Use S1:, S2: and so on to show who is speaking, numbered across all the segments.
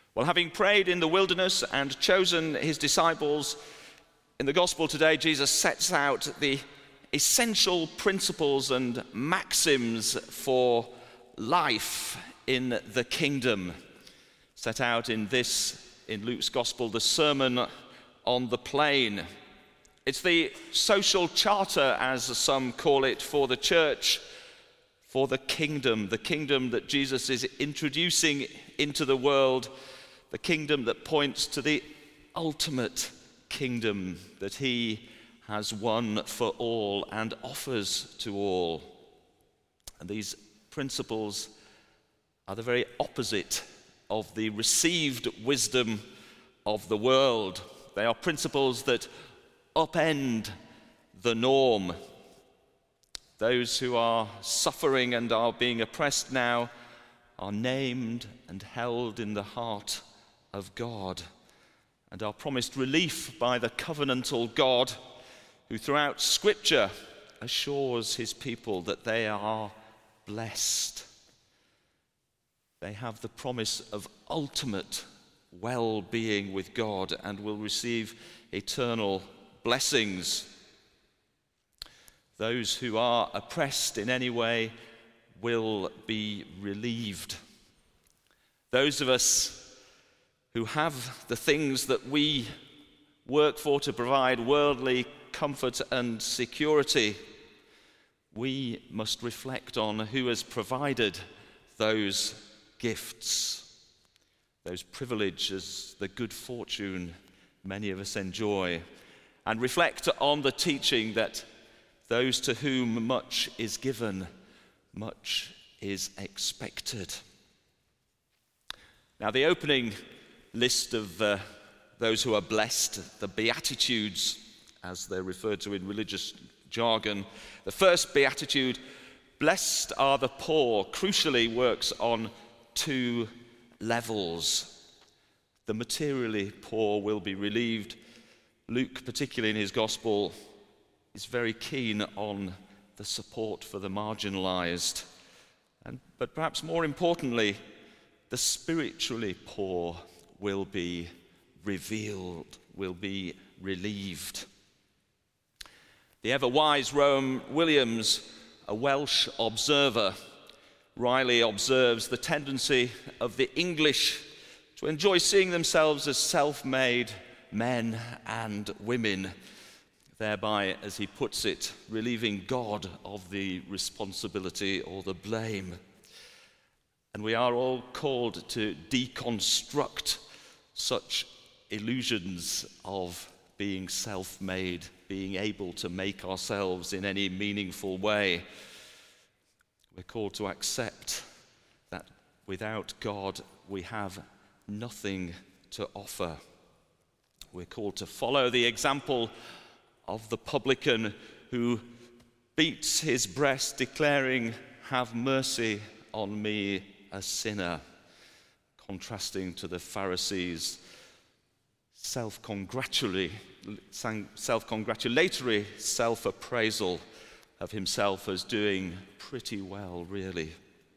S1: Well, having prayed in the wilderness and chosen his disciples, in the gospel today, Jesus sets out the essential principles and maxims for life in the kingdom. Set out in Luke's gospel, the Sermon on the Plain. It's the social charter, as some call it, for the church, for the kingdom that Jesus is introducing into the world, the kingdom that points to the ultimate kingdom that he has won for all and offers to all. And these principles are the very opposite of the received wisdom of the world. They are principles that upend the norm. Those who are suffering and are being oppressed now are named and held in the heart of God and are promised relief by the covenantal God who throughout Scripture assures his people that they are blessed. They have the promise of ultimate well-being with God and will receive eternal blessings. Those who are oppressed in any way will be relieved. Those of us who have the things that we work for to provide worldly comfort and security, we must reflect on who has provided those gifts, those privileges, the good fortune many of us enjoy, and reflect on the teaching that those to whom much is given, much is expected. Now, the opening list of those who are blessed, the Beatitudes, as they're referred to in religious jargon, the first Beatitude, blessed are the poor, crucially works on two levels. The materially poor will be relieved. Luke, particularly in his gospel, is very keen on the support for the marginalized. But perhaps more importantly, the spiritually poor will be revealed, will be relieved. The ever-wise Rowan Williams, a Welsh observer, Riley observes the tendency of the English to enjoy seeing themselves as self-made men and women, thereby, as he puts it, relieving God of the responsibility or the blame. And we are all called to deconstruct such illusions of being self-made, being able to make ourselves in any meaningful way. We're called to accept that without God we have nothing to offer. We're called to follow the example of the publican who beats his breast declaring, "Have mercy on me, a sinner," contrasting to the Pharisees' self-congratulatory self-appraisal of himself as doing pretty well, really.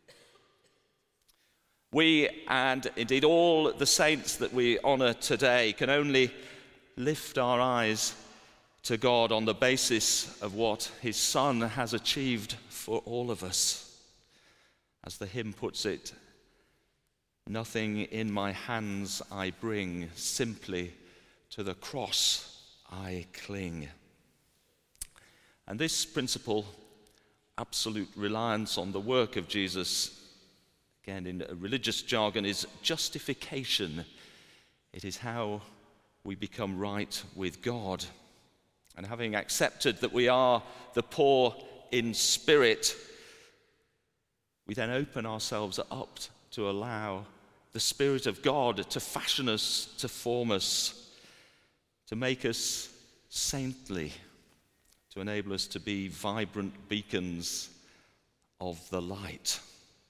S1: We, and indeed all the saints that we honor today, can only lift our eyes to God on the basis of what his Son has achieved for all of us. As the hymn puts it, "Nothing in my hands I bring, simply to the cross I cling." And this principle, absolute reliance on the work of Jesus, again in religious jargon, is justification. It is how we become right with God. And having accepted that we are the poor in spirit, we then open ourselves up to allow the Spirit of God to fashion us, to form us, to make us saintly, to enable us to be vibrant beacons of the light.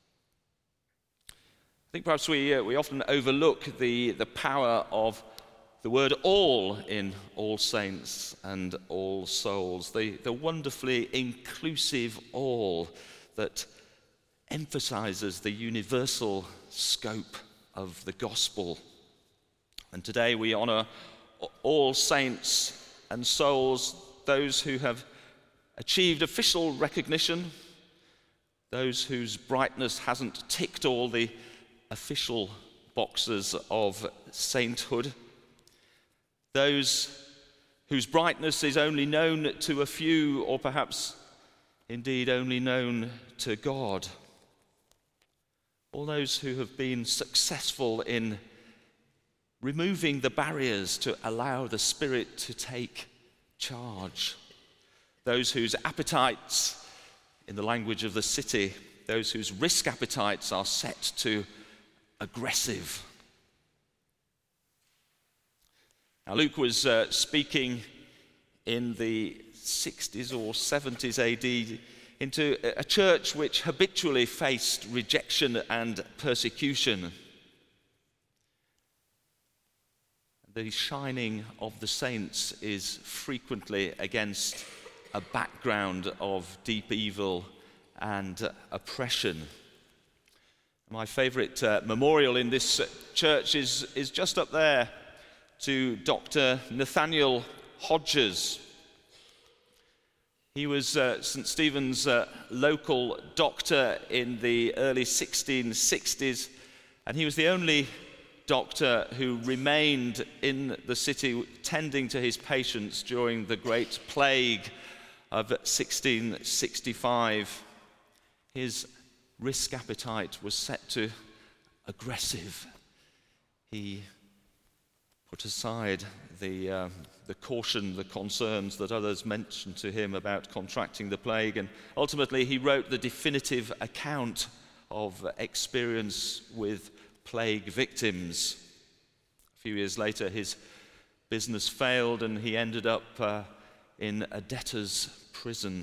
S1: I think perhaps we often overlook the power of the word all in All Saints and All Souls, the wonderfully inclusive all that emphasizes the universal scope of the gospel. And today we honor all saints and souls, those who have achieved official recognition, those whose brightness hasn't ticked all the official boxes of sainthood, those whose brightness is only known to a few, or perhaps indeed only known to God. All those who have been successful in removing the barriers to allow the Spirit to take charge. Those whose appetites, in the language of the city, those whose risk appetites are set to aggressive. Now, Luke was speaking in the 60s or 70s AD into a church which habitually faced rejection and persecution. The shining of the saints is frequently against a background of deep evil and oppression. My favourite memorial in this church is just up there to Dr. Nathaniel Hodges. He was St. Stephen's local doctor in the early 1660s, and he was the only doctor who remained in the city tending to his patients during the Great Plague of 1665. His risk appetite was set to aggressive. He put aside the caution, the concerns that others mentioned to him about contracting the plague, and ultimately he wrote the definitive account of experience with plague victims. A few years later, his business failed and he ended up in a debtor's prison.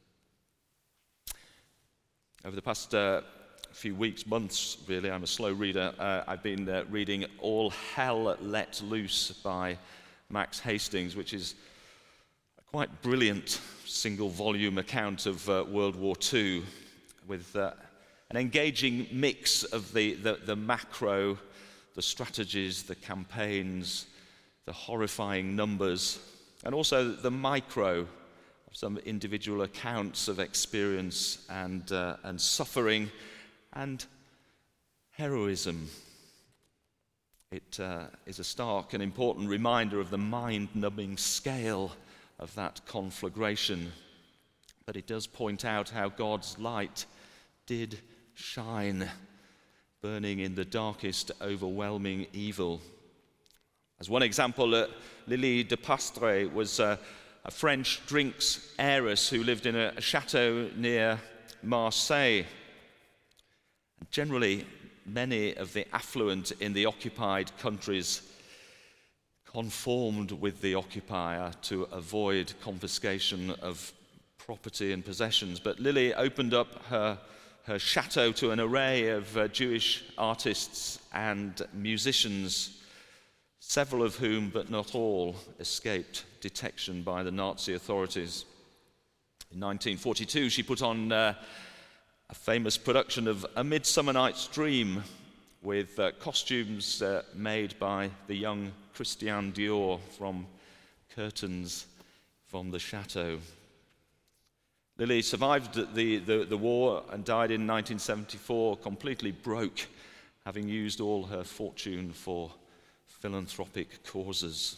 S1: Over the past few weeks, months really, I'm a slow reader, I've been reading All Hell Let Loose by Max Hastings, which is a quite brilliant single-volume account of World War II, with an engaging mix of the macro, the strategies, the campaigns, the horrifying numbers, and also the micro, some individual accounts of experience and suffering and heroism. It is a stark and important reminder of the mind-numbing scale of that conflagration, but it does point out how God's light did shine, burning in the darkest, overwhelming evil. As one example, Lily de Pastre was a French drinks heiress who lived in a chateau near Marseille. Generally, many of the affluent in the occupied countries conformed with the occupier to avoid confiscation of property and possessions. But Lily opened up her chateau to an array of Jewish artists and musicians, several of whom, but not all, escaped detection by the Nazi authorities. In 1942, she put on a famous production of A Midsummer Night's Dream with costumes made by the young Christian Dior from curtains from the chateau. Lily survived the war and died in 1974, completely broke, having used all her fortune for philanthropic causes.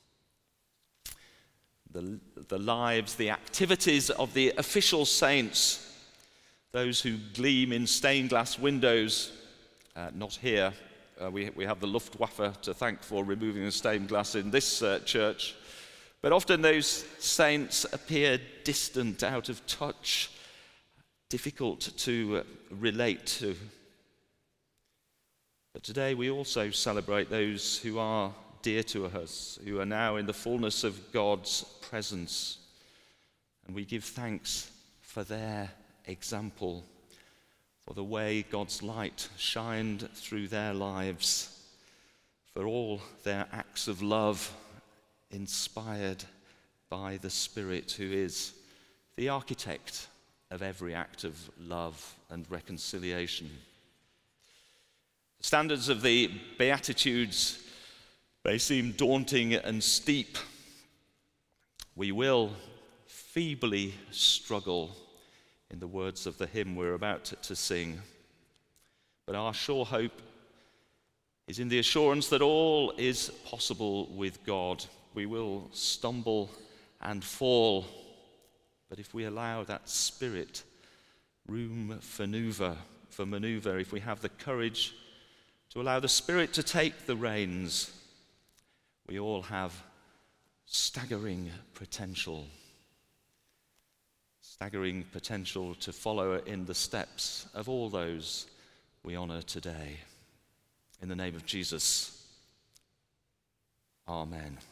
S1: The lives, the activities of the official saints, those who gleam in stained glass windows, not here. We have the Luftwaffe to thank for removing the stained glass in this church. But often those saints appear distant, out of touch, difficult to relate to. But today we also celebrate those who are dear to us, who are now in the fullness of God's presence. And we give thanks for their example, for the way God's light shined through their lives, for all their acts of love inspired by the Spirit, who is the architect of every act of love and reconciliation. The standards of the Beatitudes may seem daunting and steep. We will feebly struggle, in the words of the hymn we're about to sing. But our sure hope is in the assurance that all is possible with God. We will stumble and fall, but if we allow that Spirit room for maneuver, if we have the courage to allow the Spirit to take the reins, we all have staggering potential to follow in the steps of all those we honor today. In the name of Jesus, amen.